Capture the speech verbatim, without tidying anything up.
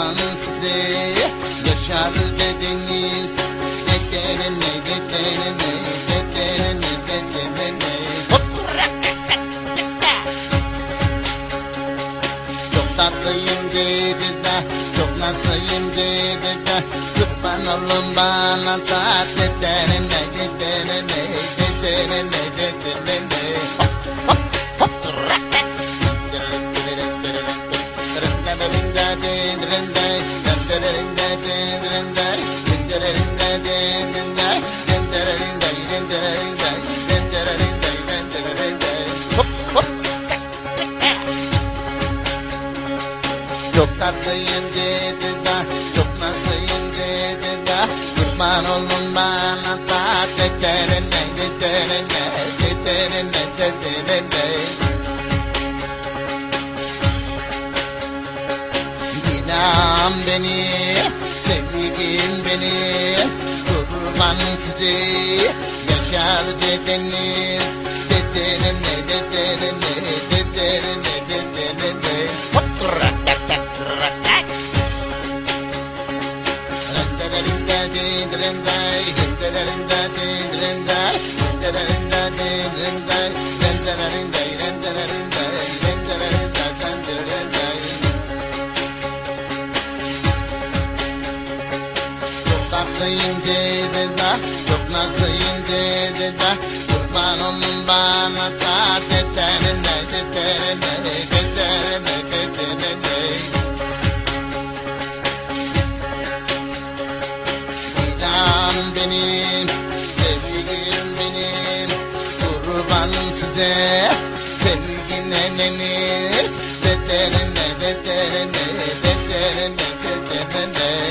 kurban size yaşar dediniz. Dedenene dedenene dedenene dedenene. Çok tatlıyım dedi de, çok nazlıyım dedi de, kurban olun bana da dedenene dedenene dedenene dedenene. Çok tatlıyım dedi de, çok nazlıyım dedi de, kurban olun bana da dedenene dedenene dedenene dedenene. Dinam benim, sevgim benim, kurban size yaşar dedeniz. Dedenene dedenene dedenene dedenene. Çok tatlıyım dedi de, çok nazlıyım dedi de, kurban olun bana da dedenene dedenene dedenene dedenene. İnan benim, sevgim benim, kurban size sevgi neneniz. Dedenene dedenene dedenene dedenene.